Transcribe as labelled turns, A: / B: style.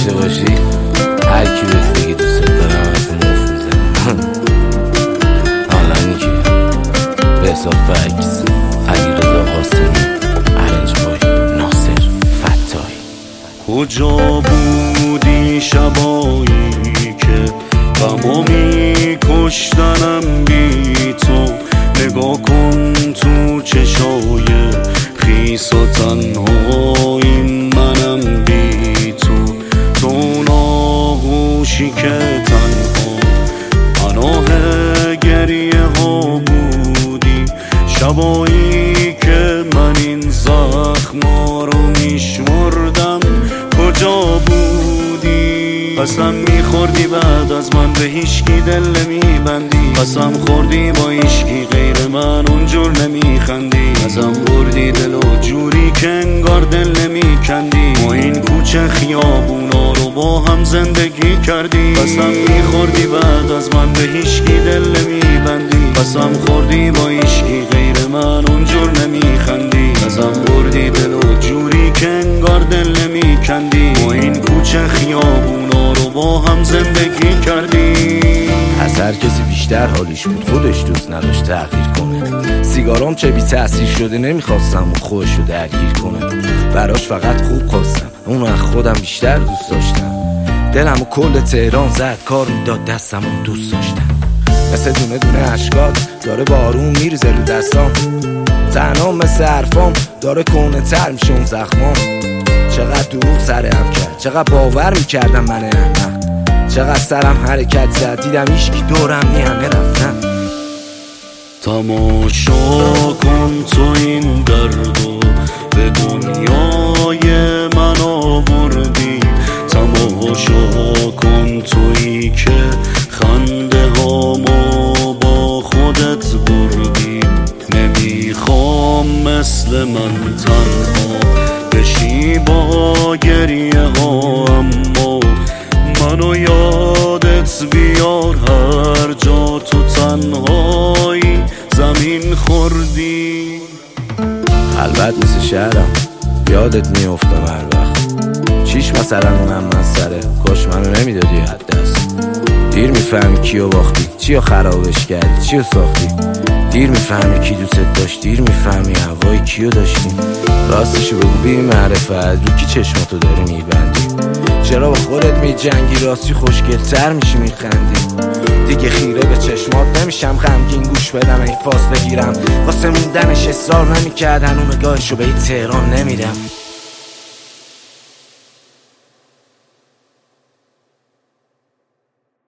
A: داشته باشی هر کی بهت بگی دوست دارم از مفت میزنم. حالا اینی که به حساب فکس علیرضا قاسمی، ارنج بای ناصر فتاحی.
B: کجا بودی شبایی که غمو میکشتنم بی تو؟ نگاه کن تو چشای خیس و تنهایی منم بی تو. تو ناغوشی که تنها پناه گریه ها بودی، شبایی که من این زخما رو میشمردم کجا بودی؟ قسم میخوردی بعد از من به هیچکی دل نمیبندی، قسم خوردی با هیچکی غیر من اونجور نمیخندی، ازم بردی دل و جوری که انگار دل نمیکندی. ما این کوچه خیابونا رو با هم زندگی کردی، قسم میخوردی بعد از من به هیچکی دل نمیبندی، قسم خوردی با هیچکی غیر من اونجور نمیخندی، ازم بردی دل و جوری که انگار دل نمیکندی. ما این کوچه خیابونا رو با هم زندگی کردی.
A: از هر کسی بیشتر حالیش بود خودش دوست نداشت تغییر کنه. سیگارام چه بی تأثیر شده نمیخواستم اون خودشو درگیر کنه. براش فقط خوب خواستم، اونو از خودم بیشتر دوست داشتم. دلم و کل تهران زد کار میداد دستم اون دوست داشتم. مثل دونه دونه اشکات داره بارون میریزه رو دستام، تنها مثل حرفام داره کنه تر میشه اون زخمام. چقدر دروغ سرم کرد، چقدر باور میکردم من احمق، چقدر سرم حرکت زد دیدم هیچکی دورم نی همه رفتن.
B: تماشا کن تو این دردو به دنیای من آوردی، تماشا کن تویی که خنده هامو با خودت بردی. نمیخوام مثل من تنها بشی با گریه ها، اما منو یادت بیار هر جا تو تنهایی زمین خوردی.
A: خلوت مثل شهرم یادت میافتم هر وقت، چیش مثلا اونم من سره کاش منو نمیدادی حد دست. دیر میفهمی کیو باختی، چیو خرابش کردی، چیو ساختی. دیر میفهمی کی دوست داشت، دیر میفهمی هوای کیو داشتی. راستشو بگو بی معرفت رو کی چشماتو داری میبندی؟ چرا با خودت میجنگی؟ راستی خوشگل‌تر میشی میخندی. دیگه خیره به چشمات نمیشم غمگین گوش بدم این فاز بگیرم، واسه موندنش اصرار نمیکردن اون نگاهشو به این تهران نمیدم.